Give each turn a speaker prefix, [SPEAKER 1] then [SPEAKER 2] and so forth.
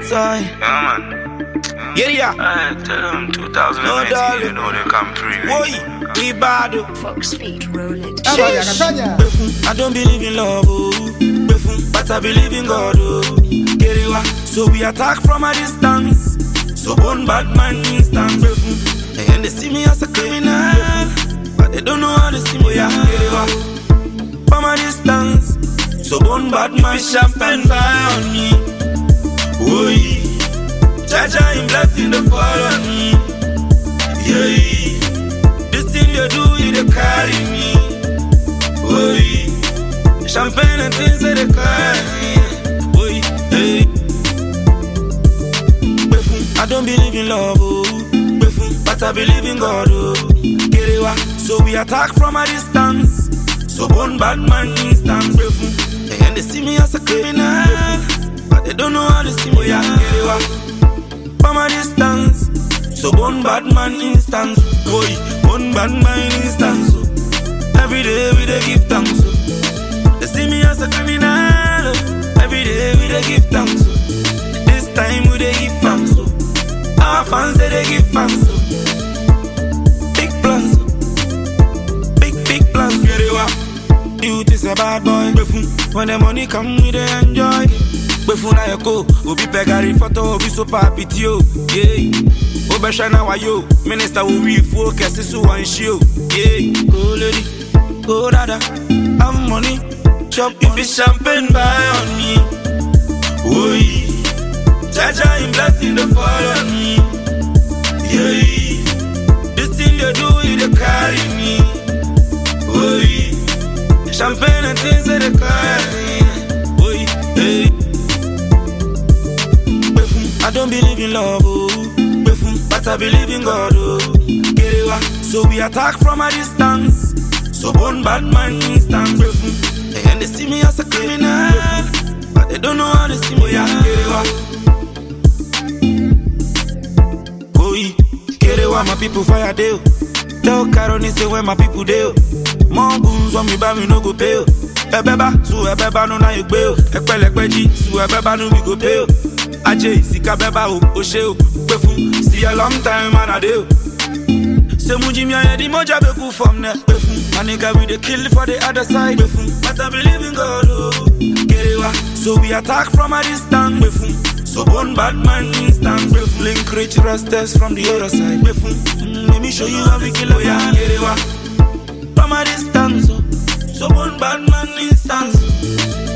[SPEAKER 1] time.
[SPEAKER 2] Yeah, man.
[SPEAKER 1] Yeah.
[SPEAKER 2] I tell them 2019,
[SPEAKER 1] No, darling.
[SPEAKER 2] you know they come through.
[SPEAKER 1] Boy, we bad.
[SPEAKER 3] Fox Speed, roll it.
[SPEAKER 1] I don't believe in love, oh. But I believe in God, oh. Kerewa. So we attack from a distance. So one bad man instant. And they see me as a criminal, but they don't know how to see me. Kerewa. From a distance. So one bad man champagne fire on me. Oi. Jaja in blessing the fall on me. Yeah. This thing you do, it carry me. Oi. Champagne and things that they carry. Oi. Hey. I don't believe in love, oh. But I believe in God, oh. Kerewa. So we attack from a distance. So one bad man instant. And they see me as a criminal, but they don't know how to see me. Kerewa. From a distance. So one bad man instance. Boy, one bad man instance. Every day we dey give thanks. They see me as a criminal. Every day we dey give thanks. This time we dey give thanks. Our fans they give thanks. Big plans. Big plans. Youth is a bad boy. When the money come we dey enjoy. Befuna yako, obi pegari photo, obi so papi tio, yeah. Obeshana wa yo, minister will refocus, is one show, yeah. Go lady, go dada, have money, chop if it's champagne buy on me. Oi, Jaja in blessing the fall on me, yeah. This thing they do, it carry me. Oi, champagne and things that they carry. Oi, hey. I don't believe in love, oh. But I believe in God, oh. Kerewa. So we attack from a distance. So one bad man instant. And they see me as a criminal, but they don't know how to see me. Kerewa. Oi, Kerewa, my people fire deal. Tell Karoni say when my people deal. More goons on me, but me no go pay. Ebeba, so ebeba no na you bail. Ekpelepeji, so ebeba no we go pay. Ajay, Sika Beba, Osheo, Befu, see a long time, man, I do. Se Mujimi, I the Moja Beku from there, Befu. My nigga, we the kill for the other side, Befu. But I believe in God, oh, Kerewa. So we attack from a distance, Befu. So one bad man instant, Befu. Link rich rasters from the other side, Befu. Let me show you how we kill a man, Kerewa. From a distance, so one bad man instant.